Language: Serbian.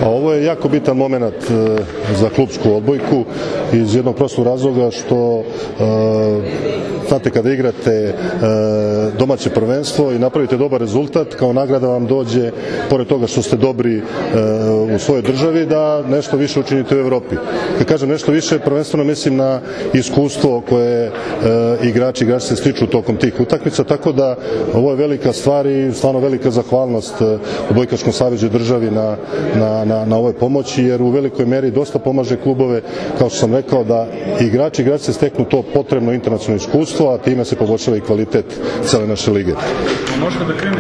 Ovo je jako bitan moment za klupsku odbojku iz jednog prostog razloga što znate, kada igrate domaće prvenstvo i napravite dobar rezultat, kao nagrada vam dođe, pored toga što ste dobri u svojoj državi, da nešto više učinite u Evropi. Kad kažem nešto više, prvenstveno mislim na iskustvo koje igrači se stiču tokom tih utakmica, tako da ovo je velika stvar i stvarno velika zahvalnost Odbojkaškom savezu i državi na ovoj pomoći, jer u velikoj meri dosta pomaže klubove, kao što sam rekao, da igrači se steknu to potrebno internacionalno iskustvo, a time se poboljšava i kvalitet cele naše lige.